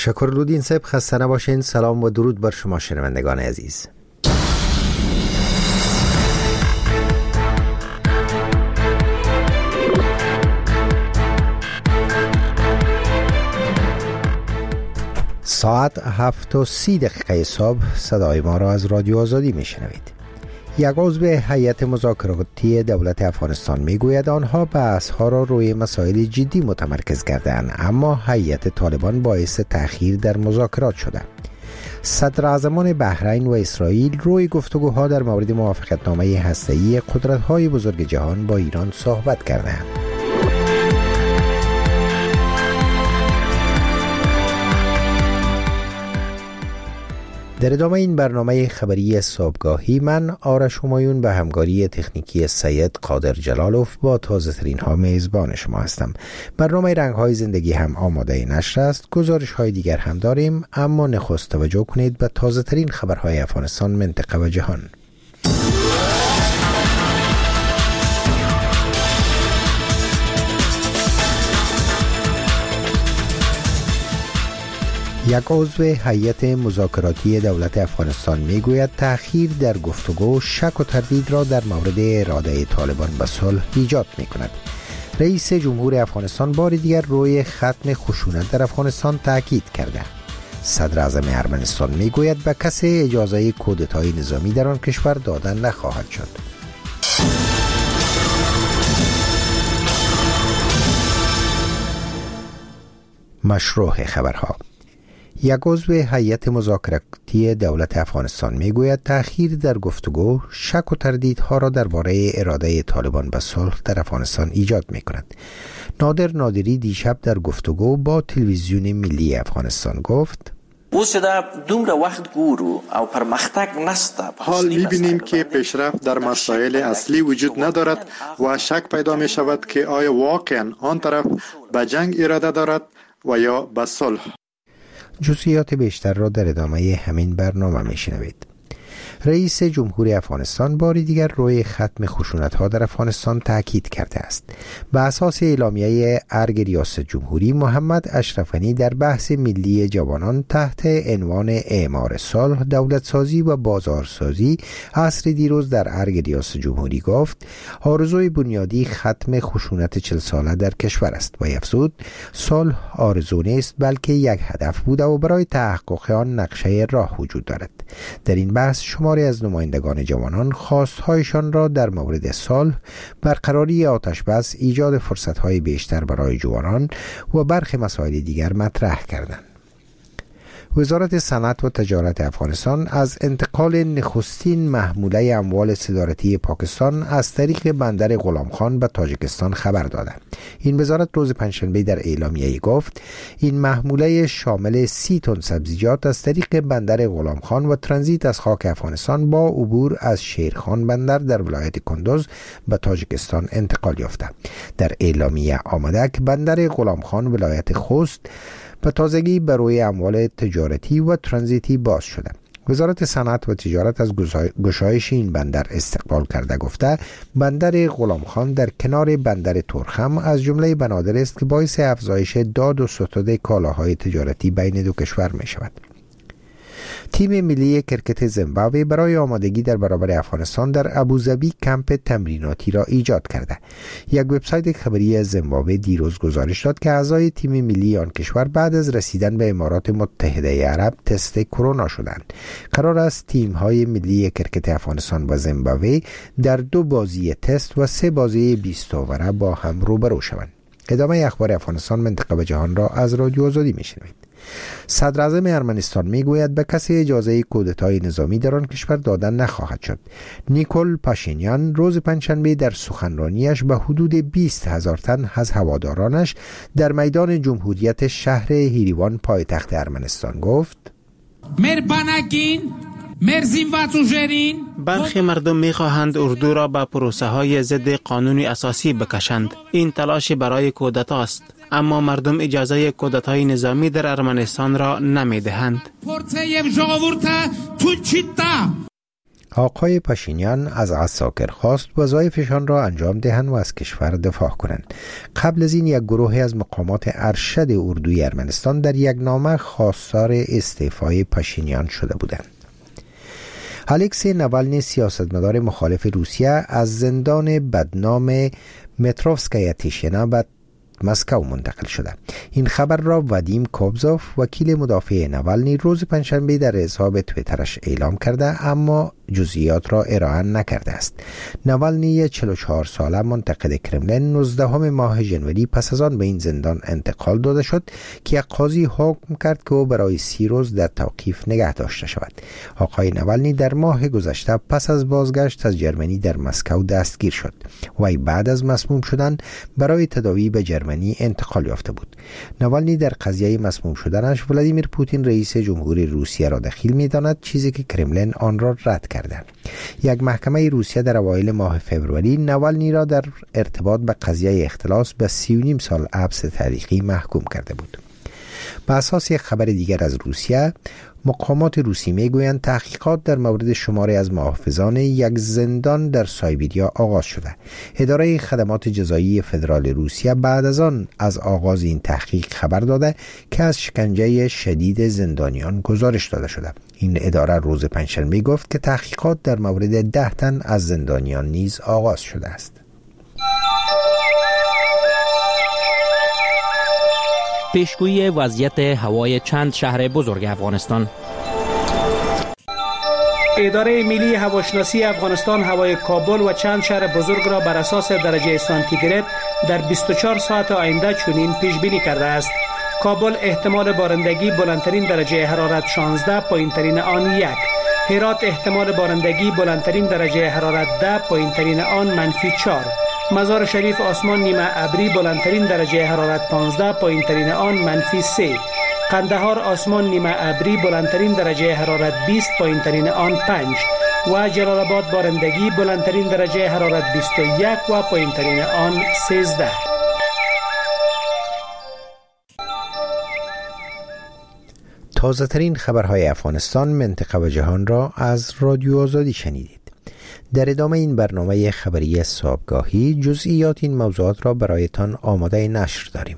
شکرالدین صاحب خسته نباشین. سلام و درود بر شما شنوندگان عزیز. ساعت 7:30 صبح صدای ما را از رادیو آزادی میشنوید. یک عضو هیئت مذاکراتی دولت افغانستان میگوید آنها بحث‌ها را روی مسائل جدی متمرکز کردند، اما هیئت طالبان باعث تأخیر در مذاکرات شده. صدراعظمان بحرین و اسرائیل روی گفتگوها در مورد موافقتنامه هسته‌ای قدرت‌های بزرگ جهان با ایران صحبت کردند. در ادامه این برنامه خبری صبحگاهی من آرش همایون به همکاری تکنیکی سید قادر جلالوف با تازه ترین ها میزبان شما هستم. برنامه رنگ های زندگی هم آماده نشر است. گزارش های دیگر هم داریم، اما نخست توجه کنید به تازه ترین خبرهای افغانستان، منطقه و جهان. یک عضو هیئت مذاکراتی دولت افغانستان میگوید تأخیر در گفتگو شک و تردید را در مورد اراده طالبان به صلح ایجاد میکند. رئیس جمهور افغانستان بار دیگر روی ختم خشونت در افغانستان تاکید کرده. صدر اعظم ارمنستان میگوید به کسی اجازه کودتای نظامی در آن کشور دادن نخواهد شد. مشروع خبرها. یک عضو هیئت مذاکراتی دولت افغانستان میگوید تأخیر در گفتگو شک و تردیدها را درباره اراده طالبان به صلح در افغانستان ایجاد میکند. نادر نادری دیشب در گفتگو با تلویزیون ملی افغانستان گفت: حال می‌بینیم که پیشرفت در مسائل اصلی وجود ندارد و شک پیدا می شود که آیا واقعا آن طرف به جنگ اراده دارد و یا به صلح. جزئیات بیشتر را در ادامه همین برنامه میشنوید. رئیس جمهور افغانستان باری دیگر روی ختم خشونت‌ها در افغانستان تاکید کرده است. به اساس اعلامیه ارگ ریاست جمهوری، محمد اشرف غنی در بحث ملی جوانان تحت عنوان اعمار صلح، دولتسازی و بازارسازی عصر دیروز در ارگ ریاست جمهوری گفت آرزوی بنیادی ختم خشونت 40 ساله در کشور است و افزود صلح آرزو نیست بلکه یک هدف بوده و برای تحقق آن نقشه راه وجود دارد. در این بحث شماری از نمایندگان جوانان خواستهایشان را در مورد صلح، برقراری آتشبس، ایجاد فرصت‌های بیشتر برای جوانان و برخی مسائل دیگر مطرح کردند. وزارت صنعت و تجارت افغانستان از انتقال نخستین محموله اموال صادراتی پاکستان از طریق بندر غلام خان به تاجیکستان خبر داده. این وزارت روز پنجشنبه در اعلامیه‌ای گفت این محموله شامل 30 تن سبزیجات از طریق بندر غلام خان و ترانزیت از خاک افغانستان با عبور از شیرخان بندر در ولایت کندوز به تاجیکستان انتقال یافته. در اعلامیه آمده که بندر غلام خان ولایت خوست به تازگی برای اموال تجارتی و ترانزیتی باز شده. وزارت صنعت و تجارت از گشایش این بندر استقبال کرده گفته بندر غلام خان در کنار بندر تورخم از جمله بنادر است که باعث افزایش داد و ستد کالاهای تجارتی بین دو کشور می شود. تیم ملی کرکت زیمبابوه برای آمادگی در برابر افغانستان در ابوظبی کمپ تمریناتی را ایجاد کرده. یک وبسایت خبری زیمبابوه دیروز گزارش داد که اعضای تیم ملی آن کشور بعد از رسیدن به امارات متحده عرب تست کرونا شدند. قرار است تیم‌های ملی کرکت افغانستان و زیمبابوه در 2 بازی تست و 3 بازی 20 اووره با هم روبرو شوند. ادامه اخبار افغانستان، منطقه و جهان را از رادیو آزادی میشنوید. صدر اعظم ارمنستان میگوید به کسی اجازه کودتای نظامی در آن کشور دادن نخواهد شد. نیکول پاشینیان روز پنجشنبه در سخنرانیش به حدود 20,000 تن از هوادارانش در میدان جمهوریت شهر هیریوان پایتخت ارمنستان گفت: برخی مردم می‌خواهند اردو را به پروسه های ضد قانون اساسی بکشند. این تلاش برای کودتا است، اما مردم اجازه کودتای نظامی در ارمنستان را نمی‌دهند. آقای پاشینیان از عساکر خواست وظایفشان را انجام دهند و از کشور دفاع کنند. قبل از این یک گروه از مقامات ارشد اردوی ارمنستان در یک نامه خواستار استعفای پاشینیان شده بودند. الکسی نوالنی سیاستمدار مخالف روسیه از زندان بدنام متروفسکایا تیشینا به مسکو منتقل شده. این خبر را وادیم کوبزوف وکیل مدافع نوالنی روز پنجشنبه در حساب توییترش اعلام کرده، اما جزئیات را ارائه نکرده است. نوالنی 44 ساله منتقد کرملین 19 ماه ژانویه پس از آن به این زندان انتقال داده شد که یک قاضی حکم کرد که او برای 30 روز در توقیف نگه داشته شود. آقای نوالنی در ماه گذشته پس از بازگشت از جرمنی در مسکو دستگیر شد. وی بعد از مسموم شدن برای تداوی به جرمنی انتقال یافته بود. نوالنی در قضیه مسموم شدنش ولادیمیر پوتین رئیس جمهوری روسیه را دخیل می‌داند، چیزی که کرملین آن را رد کرد. یک محکمه روسیه در اوایل ماه فوریه نوالنی را در ارتباط به قضیه اختلاس به 3.5 سال حبس تاریخی محکوم کرده بود. به اساس یک خبر دیگر از روسیه، مقامات روسی میگویند تحقیقات در مورد شماری از محافظان یک زندان در سایبریا آغاز شده. اداره خدمات جزایی فدرال روسیه بعد از آن از آغاز این تحقیق خبر داده که از شکنجه شدید زندانیان گزارش داده شده. این اداره روز پنجشنبه گفت که تحقیقات در مورد 10 تن از زندانیان نیز آغاز شده است. پیشگویی وضعیت هوای چند شهر بزرگ افغانستان. اداره ملی هواشناسی افغانستان هوای کابل و چند شهر بزرگ را بر اساس درجه سانتیگراد در 24 ساعت آینده چنین پیش بینی کرده است: کابل احتمال بارندگی بلندترین درجه حرارت 16، پایینترین آن 1. هرات احتمال بارندگی بلندترین درجه حرارت 10، پایینترین آن -4. مزار شریف آسمان نیمه ابری بلندترین درجه حرارت 15، پایینترین آن -3. قندهار آسمان نیمه ابری بلندترین درجه حرارت 20، پایینترین آن 5. و جلال آباد بارندگی بلندترین درجه حرارت 21 و پایینترین آن 13. تازه ترین خبرهای افغانستان، منطقه و جهان را از رادیو آزادی شنیدید. در ادامه این برنامه خبری صبحگاهی جزئیات این موضوعات را برایتان آماده نشر داریم.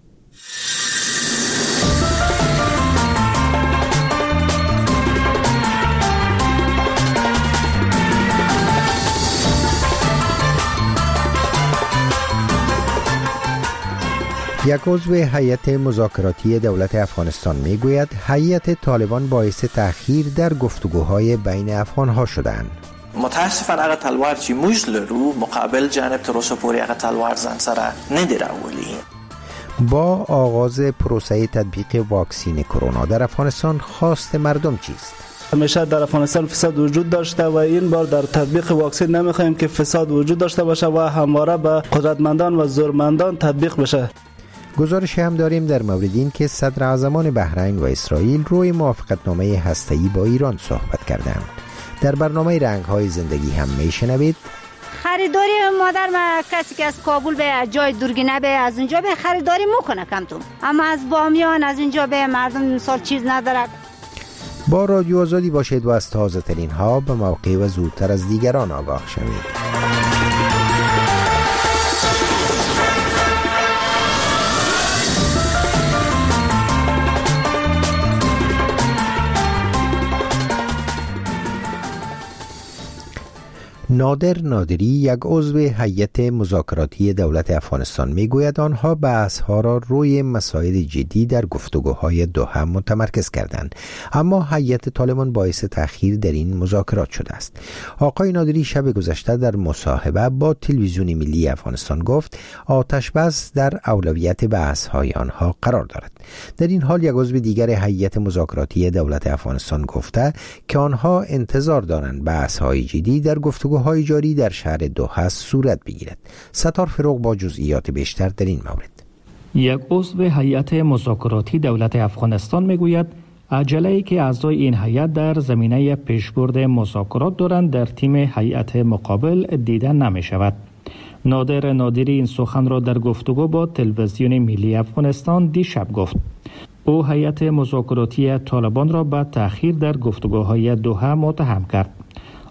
یک عضو هیئت مذاکراتی دولت افغانستان میگوید هیئت طالبان باعث تأخیر در گفتگوهای بین افغانها شدند. متاسفانه هغه تلوار چې موږ لرو مقابل جانب تر اوسه پورې هغه تلوار ځان سره نه دی راوړی. با آغاز پروسه تطبیق واکسین کرونا در افغانستان خواست مردم چیست؟ همیشه در افغانستان فساد وجود داشته و این بار در تطبیق واکسین نمیخوایم که فساد وجود داشته باشه و همواره به قدرتمندان و زورمندان تطبیق بشه. گزارشی هم داریم در مورد این که صدر اعظمان بحرین و اسرائیل روی موافقتنامه هسته‌ای با ایران صحبت کردند. در برنامه رنگ‌های زندگی هم میشنوید خریداری مادر ما کسی که از کابل به جای دورگینه به از اینجا به خریداری میکنه کم تو، اما از بامیان از اینجا به مردم سال چیز نداره. با رادیو آزادی باشید و از تازه ترین ها به موقع و زودتر از دیگران آگاه شوید. نادر نادری، یک عضو هیئت مذاکراتی دولت افغانستان میگوید آنها بحث‌ها را روی مسائل جدی در گفتگوهای دوحه متمرکز کردند، اما هیئت طالبان باعث تأخیر در این مذاکرات شده است. آقای نادری شب گذشته در مصاحبه با تلویزیون ملی افغانستان گفت آتش بس در اولویت بحث‌های آنها قرار دارد. در این حال یک عضو دیگر هیئت مذاکراتی دولت افغانستان گفته که آنها انتظار دارند بحث‌های جدی در گفتگوهای جاری در شهر دوحه صورت بگیرد. ستار فروغ با جزئیات بیشتر در این مورد. یک عضو هیئت مذاکراتی دولت افغانستان میگوید عجله‌ای که اعضای این هیئت در زمینه پیشبرد مذاکرات دارند در تیم هیئت مقابل دیده نمی شود. نادر نادری این سخن را در گفتگو با تلویزیون ملی افغانستان دیشب گفت. او هیئت مذاکراتی طالبان را به تأخیر در گفتگوهای دوحه متهم کرد.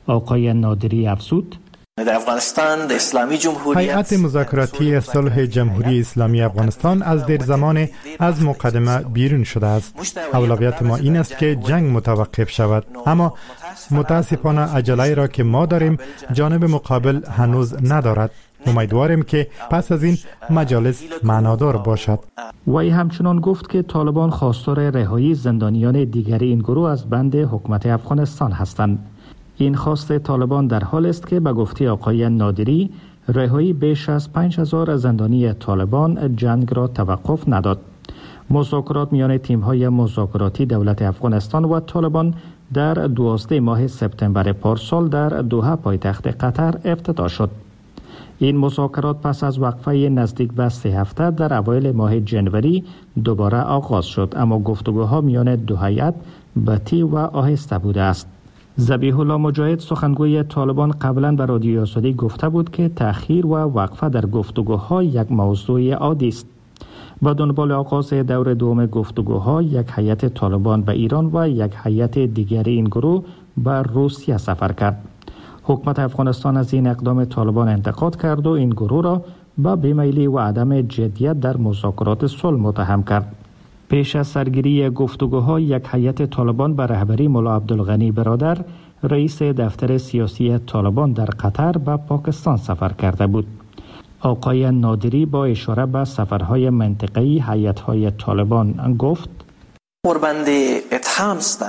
آقای نادری افزود: در افغانستان اسلامی جمهوریت هیئت مذاکراتی صلح جمهوری اسلامی افغانستان از دیر زمان از مقدمه بیرون شده است. اولویت ما این است که جنگ متوقف شود، اما متاسفانه عجله را که ما داریم جانب مقابل هنوز ندارد. امیدواریم که پس از این مجالس معنادار باشد. وی همچنان گفت که طالبان خواستار رهایی زندانیان دیگر این گروه از بند حکومت افغانستان هستند. این خواست طالبان در حال است که به گفته آقای نادری رهایی بیش از 5000 زندانی طالبان جنگ را توقف نداد. مذاکرات میان تیم‌های مذاکراتی دولت افغانستان و طالبان در 12 ماه سپتامبر پارسال در دوحه پایتخت قطر افتتاح شد. این مذاکرات پس از وقفه نزدیک به 3 هفته در اوایل ماه جنوری دوباره آغاز شد، اما گفتگوها میان دو هیئت بطیء و آهسته بوده است. ذبیح الله مجاهد سخنگوی طالبان قبلا به رادیوی آزادی گفته بود که تأخیر و وقفه در گفتگوها یک موضوع عادی است. با دنبال آغاز دور دوم گفتگوها یک هیئت طالبان به ایران و یک هیئت دیگر این گروه به روسیه سفر کرد. حکومت افغانستان از این اقدام طالبان انتقاد کرد و این گروه را با بیمیلی و عدم جدیت در مذاکرات صلح متهم کرد. پیش از سرگیری گفتگوها یک هیئت طالبان به رهبری ملا عبدالغنی برادر رئیس دفتر سیاسی طالبان در قطر به پاکستان سفر کرده بود. آقای نادری با اشاره به سفرهای منطقه‌ای هیئت‌های طالبان گفت: قربند اتهام است.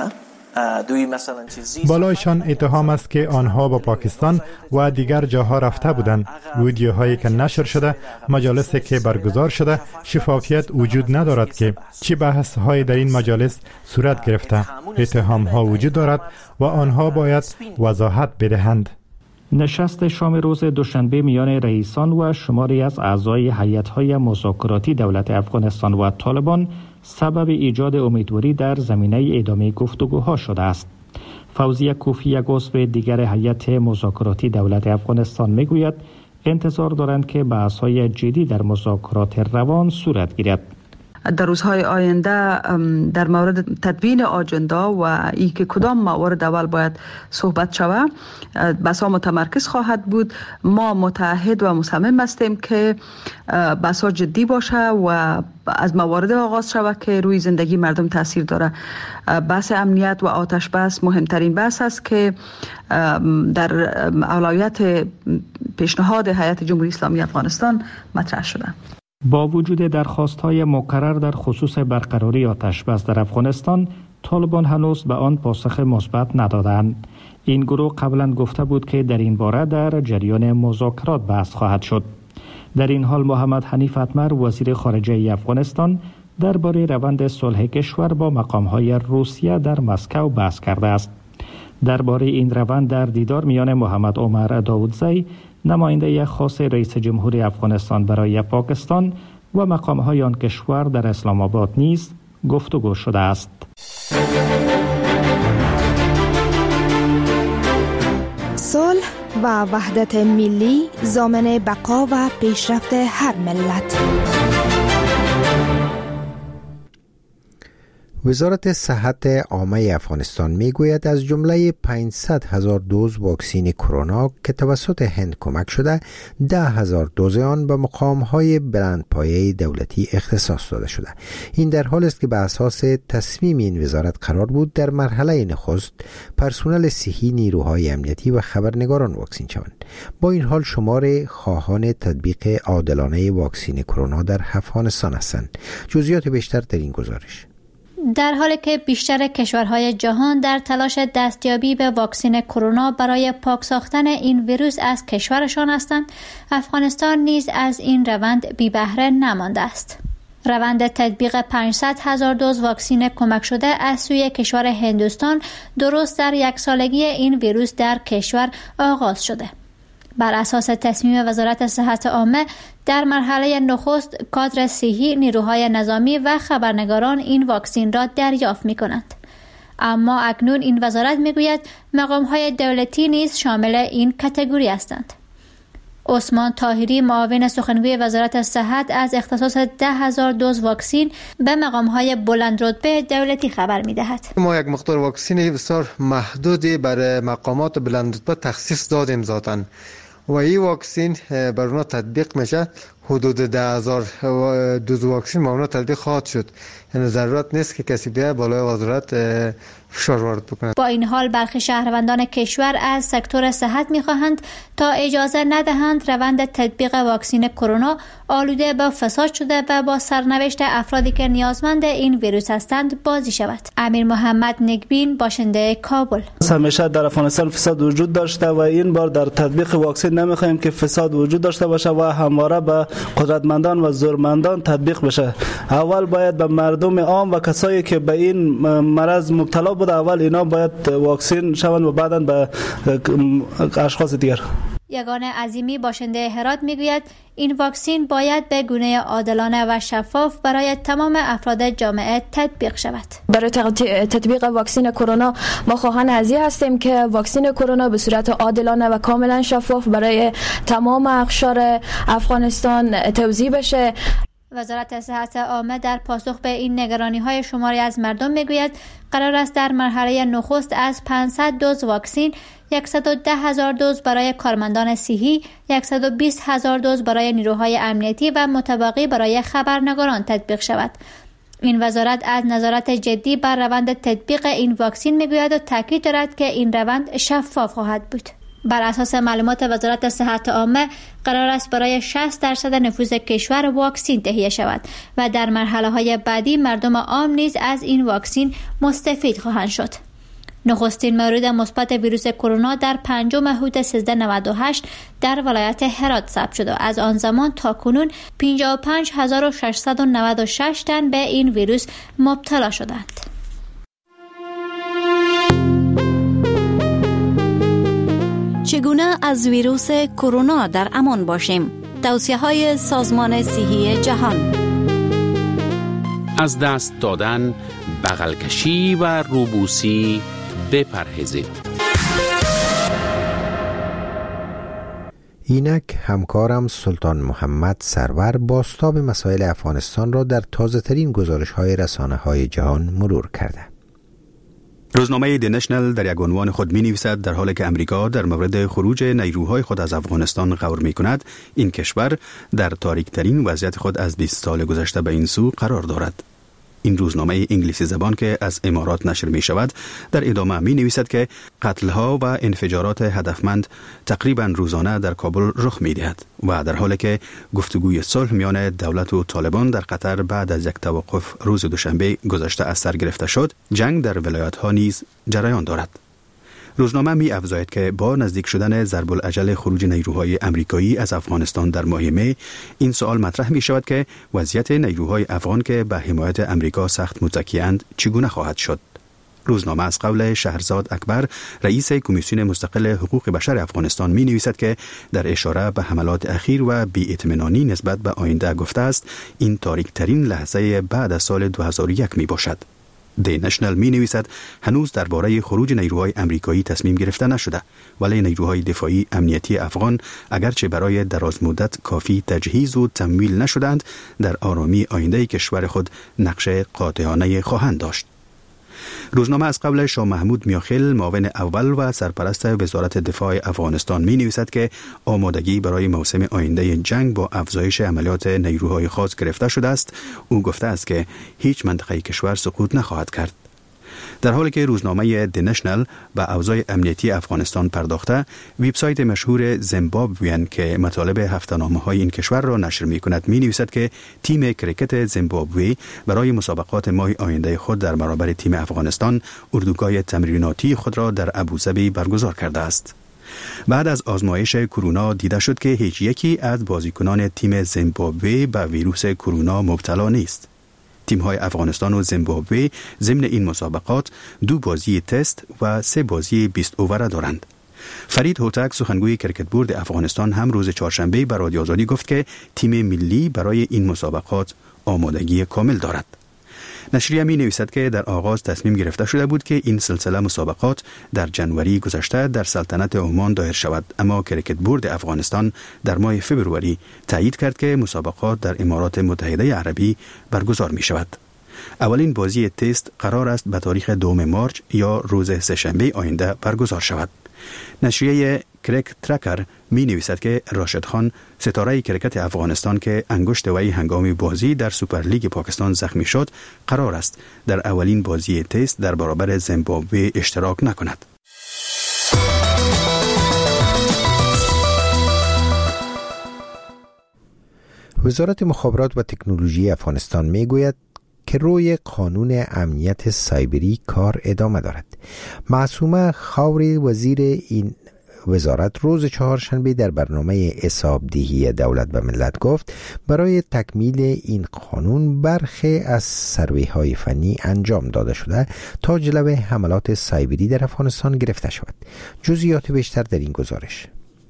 بالایشان اتهام است که آنها با پاکستان و دیگر جاها رفته بودند. ویدیوهایی که نشر شده، مجالسی که برگزار شده، شفافیت وجود ندارد که چه بحث‌های در این مجالس صورت گرفته. اتهام‌ها وجود دارد و آنها باید وضاحت بدهند. نشست شام روز دوشنبه میان رئیسان و شماری از اعضای هیئت‌های مذاکراتی دولت افغانستان و طالبان سبب ایجاد امیدواری در زمینه ادامه گفتگوها شده است. فوزیه کوفی، یک عضو دیگر هیئت مذاکراتی دولت افغانستان میگوید انتظار دارند که بحث‌های جدی در مذاکرات روان صورت گیرد. در روزهای آینده در مورد تدوین آجندا و ای که کدام موارد اول باید صحبت شود بحث‌ها متمرکز خواهد بود. ما متعهد و مصمم هستیم که بحث‌ها جدی باشه و از موارد آغاز شود که روی زندگی مردم تاثیر داره. بحث امنیت و آتش بس مهمترین بحث است که در اولویت پیشنهاد هیئت جمهوری اسلامی افغانستان مطرح شده. با وجود درخواست‌های مکرر در خصوص برقراری آتش‌بس در افغانستان، طالبان هنوز به آن پاسخ مثبت ندادند. این گروه قبلا گفته بود که در این باره در جریان مذاکرات بحث خواهد شد. در این حال محمد حنیف اتمر، وزیر خارجه افغانستان، درباره روند صلح کشور با مقام‌های روسیه در مسکو بحث کرده است. درباره این روند در دیدار میان محمد عمر داودزی، نماینده خاص رئیس جمهوری افغانستان برای پاکستان و مقام‌های آن کشور در اسلام آباد نیز گفتگو شده است. صلح و وحدت ملی ضامن بقا و پیشرفت هر ملت. وزارت صحت عامه افغانستان میگوید از جمله 500,000 دوز واکسین کرونا که توسط هند کمک شده، 10,000 دوز آن به مقام‌های بلندپایه دولتی اختصاص داده شده. این در حال است که به اساس تصمیم این وزارت قرار بود در مرحله نخست پرسنل صحی، نیروهای امنیتی و خبرنگاران واکسین شوند. با این حال شمار خواهان تطبیق عادلانه واکسین کرونا در افغانستان هستند. جزئیات بیشتر در این گزارش. در حالی که بیشتر کشورهای جهان در تلاش دستیابی به واکسن کرونا برای پاک ساختن این ویروس از کشورشان هستند، افغانستان نیز از این روند بی بهره نمانده است. روند تطبیق 500,000 دوز واکسن کمک شده از سوی کشور هندوستان درست در یک سالگی این ویروس در کشور آغاز شده. بر اساس تصمیم وزارت صحت عامه در مرحله نخست کادر صحی، نیروهای نظامی و خبرنگاران این واکسن را دریافت می کنند. اما اکنون این وزارت می گوید مقام‌های دولتی نیز شامل این کاتگوری هستند. عثمان طاهری معاون سخنگوی وزارت صحت از اختصاص 10,000 دوز واکسین به مقام‌های بلند رتبه دولتی خبر می‌دهد. ما یک مقدار واکسین بسیار محدودی برای مقامات بلند رتبه تخصیص دادیم ذاتاً و این واکسین بر اونها تطبیق میشه. حدود 10,000 دوز واکسین ما اونها تطبیق خواهد شد. یعنی ضرورت نیست که کسی بیای بالای وزارت فشار وارد بکنه. با این حال برخی شهروندان کشور از سکتور صحت می‌خواهند تا اجازه ندهند روند تطبیق واکسن کرونا آلوده به فساد شده و با سرنوشت افرادی که نیازمند این ویروس هستند بازی شود. امیر محمد نگبین باشنده کابل: همیشه در افغانستان فساد وجود داشته و این بار در تطبیق واکسن نمی‌خواهیم که فساد وجود داشته باشه و همواره به قدرتمندان و زورمندان تطبیق بشه. اول باید به مردم عام و کسایی که به این مرض مبتلا بوده اول اینا باید واکسن شوند و بعداً به اشخاص دیگر. یگانه عظیمی باشنده هرات میگوید این واکسن باید به گونه عادلانه و شفاف برای تمام افراد جامعه تطبیق شود. برای تطبیق واکسن کرونا ما خواهان از این هستیم که واکسن کرونا به صورت عادلانه و کاملا شفاف برای تمام اقشار افغانستان توزیع بشه. وزارت صحت عامه در پاسخ به این نگرانی‌های شماری از مردم میگوید قرار است در مرحله نخست از 500 دوز واکسن 110,000 دوز برای کارمندان صحی، 120,000 دوز برای نیروهای امنیتی و متبقی برای خبرنگاران تطبیق شود. این وزارت از نظارت جدی بر روند تطبیق این واکسن میگوید و تاکید دارد که این روند شفاف خواهد بود. بر اساس معلومات وزارت صحت عامه قرار است برای 60% نفوذ کشور واکسن تهیه شود و در مرحله‌های بعدی مردم عام نیز از این واکسن مستفید خواهند شد. نخستین مورد مثبت ویروس کرونا در 5 مهر 1398 در ولایت هرات ثبت شد و از آن زمان تا کنون 55,696 تن به این ویروس مبتلا شدند. چگونه از ویروس کرونا در امان باشیم؟ توصیه‌های سازمان صحی جهان: از دست دادن، بغل کشی و روبوسی بپرهیزید. اینک همکارم سلطان محمد سرور بازتاب مسائل افغانستان را در تازه‌ترین گزارش‌های رسانه‌های جهان مرور کرده. روزنامه دی نشنل در یک عنوان خود می نویسد در حالی که امریکا در مورد خروج نیروهای خود از افغانستان غور می کند، این کشور در تاریک ترین وضعیت خود از 20 سال گذشته به این سو قرار دارد. این روزنامه انگلیسی زبان که از امارات نشر می شود در ادامه می نویسد که قتل‌ها و انفجارات هدفمند تقریباً روزانه در کابل رخ می دهد و در حالی که گفتگوی صلح میان دولت و طالبان در قطر بعد از یک توقف روز دوشنبه گذشته از سر گرفته شد، جنگ در ولایت‌ها نیز جریان دارد. روزنامه می افزاید که با نزدیک شدن ضرب الاجل خروج نیروهای امریکایی از افغانستان در ماه می، این سوال مطرح می شود که وضعیت نیروهای افغان که به حمایت امریکا سخت متکی‌اند چگونه خواهد شد. روزنامه از قول شهرزاد اکبر، رئیس کمیسیون مستقل حقوق بشر افغانستان می نویسد که در اشاره به حملات اخیر و بی‌اطمینانی نسبت به آینده گفته است این تاریک ترین لحظه بعد از سال 2001 می باشد. دی نشنل می نویسد هنوز درباره خروج نیروهای امریکایی تصمیم گرفته نشده، ولی نیروهای دفاعی امنیتی افغان اگرچه برای دراز مدت کافی تجهیز و تمویل نشدند، در آرامی آینده کشور خود نقش قاطعانه خواهند داشت. روزنامه از قبل شاه محمود میاخیل، معاون اول و سرپرست وزارت دفاع افغانستان می نویسد که آمادگی برای موسم آینده جنگ با افزایش عملیات نیروهای خاص گرفته شده است. او گفته است که هیچ منطقه کشور سقوط نخواهد کرد. در حالی که روزنامه دی نشنل به اوضاع امنیتی افغانستان پرداخته، وبسایت مشهور زیمبابویان که مطالب هفته‌نامه‌های این کشور را نشر می‌کند می‌نویسد که تیم کریکت زیمبابوی برای مسابقات ماه آینده خود در برابر تیم افغانستان اردوگاه تمریناتی خود را در ابوظبی برگزار کرده است. بعد از آزمایش کرونا دیده شد که هیچ یکی از بازیکنان تیم زیمبابوی به ویروس کرونا مبتلا نیست. تیم‌های افغانستان و زیمبابوی ضمن این مسابقات 2 بازی تست و 3 بازی 20 اوور دارند. فرید هوتک، سخنگوی کرکت بورد افغانستان، هم روز چهارشنبه به رادیو آزادی گفت که تیم ملی برای این مسابقات آمادگی کامل دارد. نشریه می نویسد که در آغاز تصمیم گرفته شده بود که این سلسله مسابقات در جنوری گذشته در سلطنت عمان دایر شود، اما کریکت بورد افغانستان در ماه فوریه تایید کرد که مسابقات در امارات متحده عربی برگزار می شود. اولین بازی تست قرار است به تاریخ 2 مارس یا روز سه‌شنبه آینده برگزار شود. نشریه کرک ترکر می نویسد که راشد خان ستاره کرکت افغانستان که انگشت وی هنگام بازی در سوپرلیگ پاکستان زخمی شد قرار است در اولین بازی تست در برابر زیمبابوه اشتراک نکند. وزارت مخابرات و تکنولوژی افغانستان می گوید که روی قانون امنیت سایبری کار ادامه دارد. معصومه خاوری وزیر این وزارت روز چهارشنبه در برنامه حسابدهی دولت به ملت گفت برای تکمیل این قانون برخی از سروی‌های فنی انجام داده شده تا جلوی حملات سایبری در افغانستان گرفته شود. جزئیات بیشتر در این گزارش.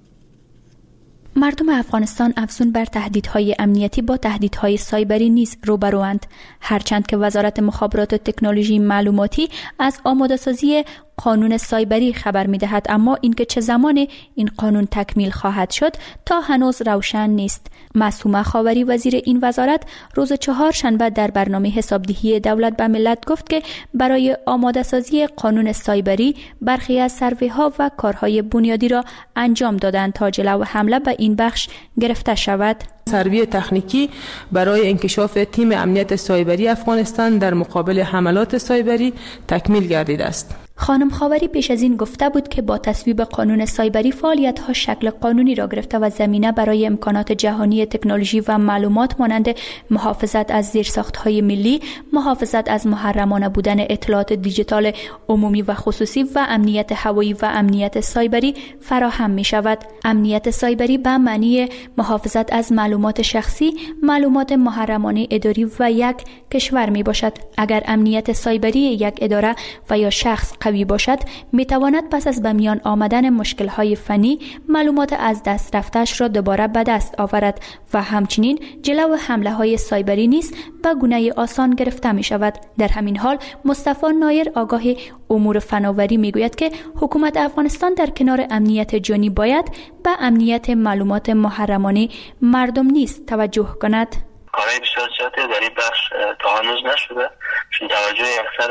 مردم افغانستان افزون بر تهدیدهای امنیتی با تهدیدهای سایبری نیز روبروند، هرچند که وزارت مخابرات و تکنولوژی معلوماتی از آماده‌سازی قانون سایبری خبر می‌دهد، اما اینکه چه زمان این قانون تکمیل خواهد شد تا هنوز روشن نیست. معصومه خاوری وزیر این وزارت روز چهارشنبه در برنامه حسابدهی دولت به ملت گفت که برای آماده‌سازی قانون سایبری برخی از سروی‌ها و کارهای بنیادی را انجام دادند تا جلو حمله به این بخش گرفته شود. سروی تکنیکی برای انکشاف تیم امنیت سایبری افغانستان در مقابل حملات سایبری تکمیل گردیده است. خانم خاوری پیش از این گفته بود که با تصویب قانون سایبری فعالیت‌ها شکل قانونی را گرفته و زمینه برای امکانات جهانی تکنولوژی و معلومات مانند محافظت از زیرساخت‌های ملی، محافظت از محرمانه بودن اطلاعات دیجیتال عمومی و خصوصی و امنیت هوایی و امنیت سایبری فراهم می‌شود. امنیت سایبری به معنی محافظت از معلومات شخصی، معلومات محرمانه اداری و یک کشور میباشد. اگر امنیت سایبری یک اداره و یا شخص قوی باشد، میتواند پس از به میان آمدن مشکل‌های فنی معلومات از دست رفته‌اش را دوباره به دست آورد و همچنین جلو حمله‌های سایبری نیز به گونه آسان گرفته می‌شود. در همین حال مصطفی نایر آگاه امور فناوری میگوید که حکومت افغانستان در کنار امنیت جانی باید به امنیت معلومات محرمانه مردم نیز توجه کند. کارهای بسیار زیاده در این بخش تا هنوز نشده، چون توجه اکثر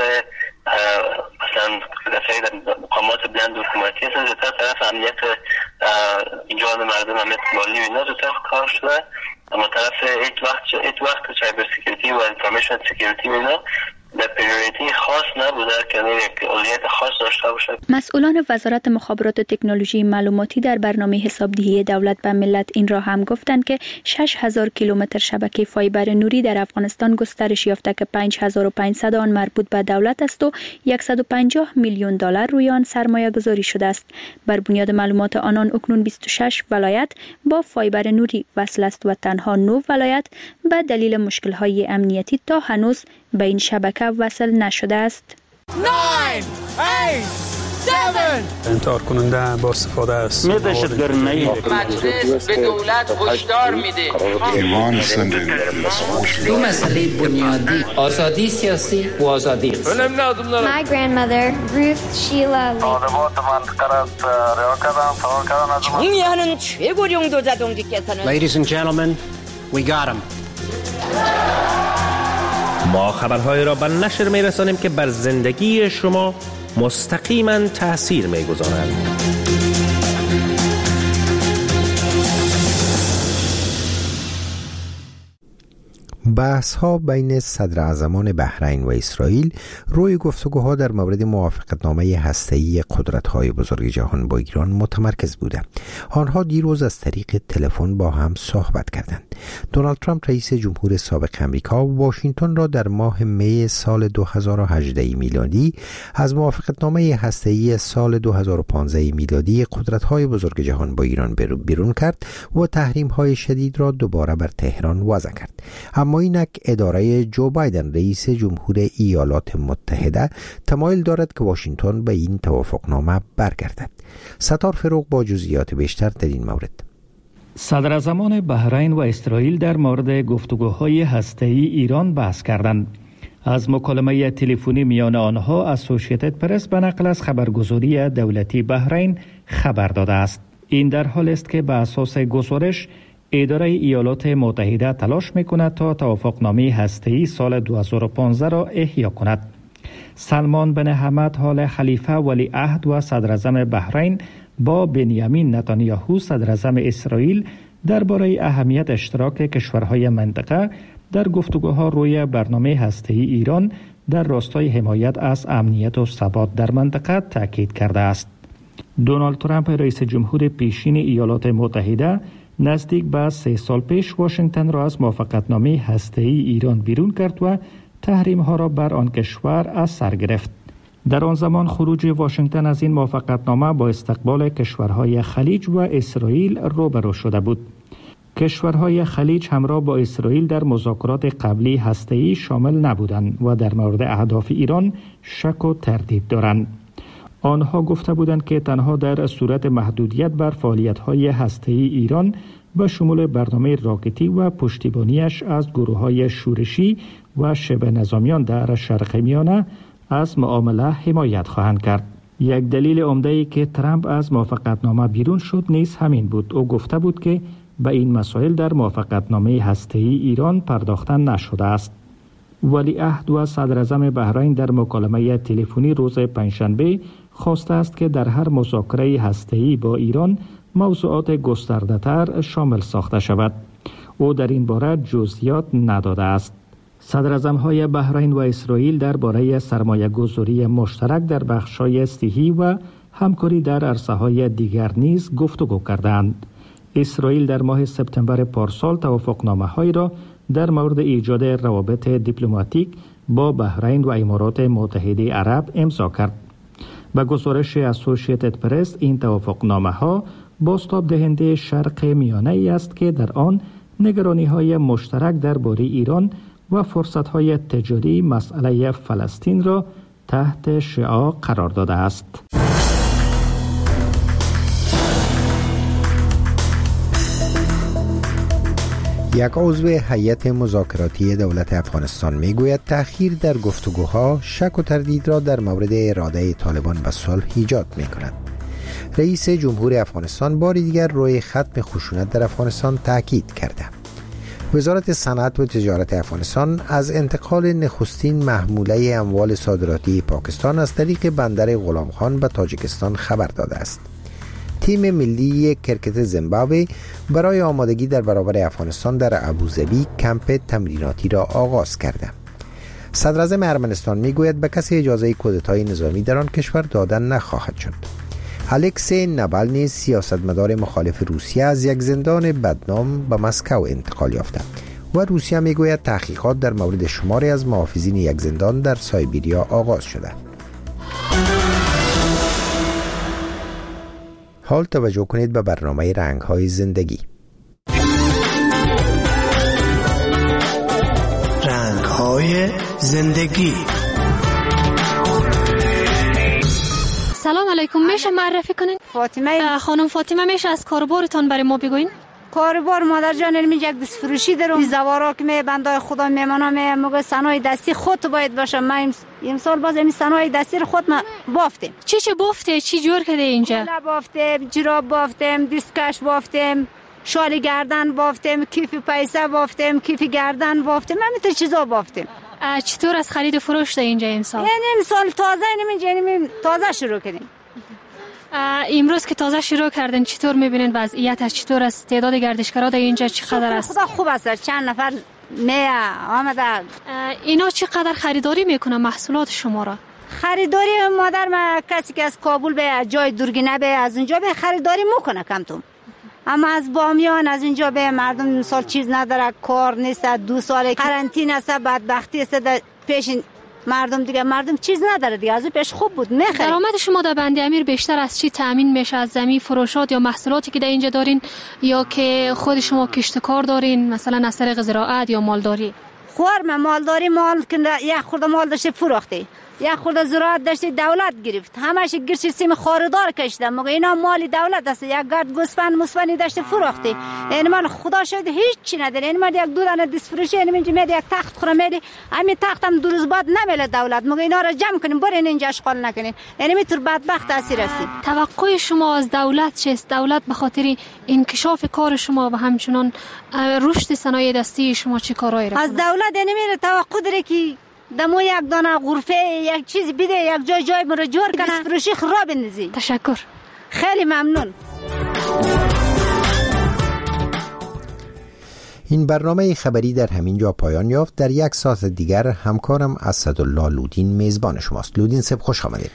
مثلا دفعه در مقامات بلند حکومتی هستن زیادتر طرف امنیت جان مردم، امنیت مالی و اینا زیادتر کار شده، اما طرف ایت وقت سایبر سکیوریتی و انفورمیشن سکیوریتی و اینا در پریوریتی خاص نبوده که یک اولویت خاص داشته باشه. مسئولان وزارت مخابرات و تکنولوژی معلوماتی در برنامه حسابدهی دولت به ملت این را هم گفتند که 6000 کیلومتر شبکه فایبر نوری در افغانستان گسترش یافته که 5500 آن مربوط به دولت است و 150 میلیون دلار روی آن سرمایه گذاری شده است. بر بنیاد معلومات آنان اکنون 26 ولایت با فایبر نوری وصل است و تنها 9 ولایت به دلیل مشکل‌های امنیتی تا هنوز به این شبکه وصل نشده است. 9 8 7 انتحار کننده با استفاده از دهشتگرانه مجلس به دولت هشدار میده. دو مسئله بنیادی، آزادی سیاسی و آزادی اقتصادی. My grandmother Ruth Sheila 정리하는 최고령 도자동지께서는 Ladies and gentlemen, we got him. ما خبرهای را به نشر می‌رسانیم که بر زندگی شما مستقیما تأثیر می‌گذارند. بحث ها بین صدر اعظمان بحرین و اسرائیل روی گفتگوها در مورد موافقتنامه هسته‌ای قدرت‌های بزرگ جهان با ایران متمرکز بوده. آنها دیروز از طریق تلفن با هم صحبت کردند. دونالد ترامپ رئیس جمهور سابق آمریکا واشنگتن را در ماه می سال 2018 میلادی از موافقتنامه هسته‌ای سال 2015 میلادی قدرت‌های بزرگ جهان با ایران بیرون کرد و تحریم‌های شدید را دوباره بر تهران وضع کرد. اما اینک اداره جو بایدن رئیس جمهور ایالات متحده تمایل دارد که واشنگتن به این توافقنامه برگردد. ستار فروغ با جزئیات بیشتر در این مورد. صدراعظمان بحرین و اسرائیل در مورد گفتگوهای هسته‌ای ایران بحث کردند. از مکالمه تلفنی میان آنها اسوسییتد پرس به نقل از خبرگزاری دولتی بحرین خبر داده است. این در حال است که به اساس گزارش اداره ایالات متحده تلاش میکند تا توافقنامه هسته‌ای سال 2015 را احیا کند. سلمان بن حمد آل خلیفه ولی عهد و صدراعظم بحرین با بنیامین نتانیاهو صدراعظم اسرائیل درباره اهمیت اشتراک کشورهای منطقه در گفتگوها روی برنامه هسته‌ای ایران در راستای حمایت از امنیت و ثبات در منطقه تاکید کرده است. دونالد ترامپ رئیس جمهور پیشین ایالات متحده نزدیک به 3 سال پیش واشنگتن را از موافقتنامه هسته‌ای ایران بیرون کرد و تحریم‌ها را بر آن کشور از سر گرفت. در آن زمان خروج واشنگتن از این موافقتنامه با استقبال کشورهای خلیج و اسرائیل روبرو شده بود. کشورهای خلیج همراه با اسرائیل در مذاکرات قبلی هسته‌ای شامل نبودند و در مورد اهداف ایران شک و تردید دارند. آنها گفته بودند که تنها در صورت محدودیت بر فعالیت‌های هسته‌ای ایران به شمول برنامه راکتی و پشتیبانیش از گروه‌های شورشی و شبه نظامیان در شرق میانه از معامله حمایت خواهند کرد. یک دلیل عمده‌ای که ترامپ از موافقتنامه بیرون شد نیز همین بود. او گفته بود که به این مسائل در موافقتنامه هسته‌ای ایران پرداخته نشده است. ولیعهد و صدراعظم بحرین در مکالمه تلفنی روز پنجشنبه خواسته است که در هر مذاکره هسته‌ای با ایران موضوعات گسترده‌تر شامل ساخته شود. او در این باره جزئیات نداده است. صدراعظم‌های بحرین و اسرائیل درباره سرمایه‌گذاری مشترک در بخش‌های صحی و همکاری در عرصه‌های دیگر نیز گفتگو کردند. اسرائیل در ماه سپتامبر پارسال توافقنامه‌هایی را در مورد ایجاد روابط دیپلماتیک با بحرین و امارات متحده عرب امضا کرد. به گزارش اسوسییتد پرس این توافقنامه‌ها بازتاب دهنده شرق میانه ای است که در آن نگرانی‌های مشترک درباره ایران و فرصت‌های تجاری مسئله فلسطین را تحت شعاع قرار داده است. یک عضو هیئت مذاکراتی دولت افغانستان میگوید تأخیر در گفتگوها شک و تردید را در مورد اراده طالبان به صلح ایجاد می‌کند. رئیس جمهور افغانستان بار دیگر روی ختم خشونت در افغانستان تاکید کرده. وزارت صنعت و تجارت افغانستان از انتقال نخستین محموله اموال صادراتی پاکستان از طریق بندر غلام خان به تاجیکستان خبر داده است. تیم ملی کرکت زیمبابوه برای آمادگی در برابر افغانستان در ابوظبی کمپ تمریناتی را آغاز کرده. صدراعظم ارمنستان میگوید به کسی اجازه کودتای نظامی در آن کشور دادن نخواهد شد. الکسی نابالنی سیاستمدار مخالف روسیه از یک زندان بدنام به مسکو انتقال یافته و روسیه میگوید تحقیقات در مورد شماری از محافظین یک زندان در سایبریا آغاز شده. حال توجه کنید به برنامه رنگ‌های زندگی. رنگ‌های زندگی. سلام علیکم، میشه معرفی کنین؟ فاطمه. خانم فاطمه، میشه از کاربارتان برای ما بگوین؟ کاربار مادر جان علمی یک دست فروشی دارم. زوارا که می بنده خدا میمانم موقع صنایع دستی خود باید باشه. من امسال باز این صنایع دستی رو خود ما بافتیم. چی بافته؟ چی جور کرده اینجا؟ بافتیم، جراب بافتیم، دیسکش بافتیم، شال گردن بافتیم، کیف پیسه بافتیم، کیف گردن بافتیم، همین چیزا بافتیم. چطور از خرید و فروش اینجا امسال؟ یعنی امسال تازه شروع کردیم. امروز که تازه شروع کردن چطور میبینین وضعیتش؟ چطور است؟ تعداد گردشگرا در اینجا چقدر است؟ خدا خوب است، چند نفر آمده. اینا چقدر خریداری میکنن محصولات شما را؟ خریداری مادر ما کسی که از کابل به جای دورگینه به از اینجا به خریداری میکنه کمتون. اما از بامیان از اینجا به مردم سال چیز نداره، کار نیست، 2 سال قرنطینه است، بدبختی است پیش مردم دیگه، مردم چیز نداره دیگه. از پیش خوب بود میخرید. درآمد شما در بندی امیر بیشتر از چی تامین میشه؟ از زمین فروشات یا محصولاتی که در اینجا دارین، یا که خود شما کشتکار دارین مثلا از طریق زراعت یا مالداری؟ مالداری مال که یک خورده مال داشته فروختی، یک خورده زراعت داشتی دولت گرفت، همش گرچه سیم خاردار کشیدم. مگه اینا مال دولت است. یک گرد گوسفند مسفندی داشتی فروختی. یعنی من خدا شد هیچ چی نداره. یعنی من یک دو دانه دست فروشی یعنی من یک تخت خورم میدی، همین تختم دو روز بعد نمیله دولت. مگه اینا را جمع کنیم برین اینجا اشغال نکنین. یعنی میتور بدبخت اسیر هستید. توقع شما از دولت چیست؟ دولت به خاطر انکشاف کار شما و همچنان رشد صنایع دستی شما چه کارایی را از دولت؟ یعنی میره توقع داره که دمو یک دانه غرفه یک چیز بده، یک جای مرا جور کنه، فروشی خراب بندازی. تشکر، خیلی ممنون. این برنامه خبری در همین جا پایان یافت. در یک ساعت دیگر همکارم اسدالله لودین میزبان شماست. لودین صبح خوش آمدید.